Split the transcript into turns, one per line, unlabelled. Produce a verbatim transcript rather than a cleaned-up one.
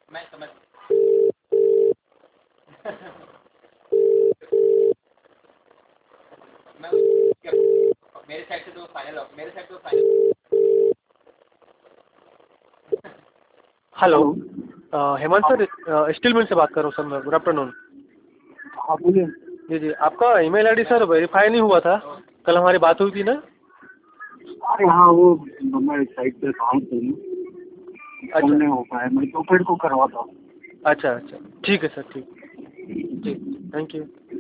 मैं समझ मैं मेरे साइड से तो फाइनल मेरे साइड तो final.
Hello, Hemant sir, steel mill से बात कर रहा हूँ सर मैं। Good afternoon.
हाँ बोलिए।
जी जी, आपका ईमेल आईडी सर वेरीफाई नहीं हुआ था, कल हमारी बात हुई थी ना।
अरे हाँ, वो मैं साइट पे काम करूँ,
अच्छा
नहीं हो पाया, मैं दोपहर को करवाता हूँ।
अच्छा अच्छा, ठीक है सर, ठीक ठीक, थैंक यू।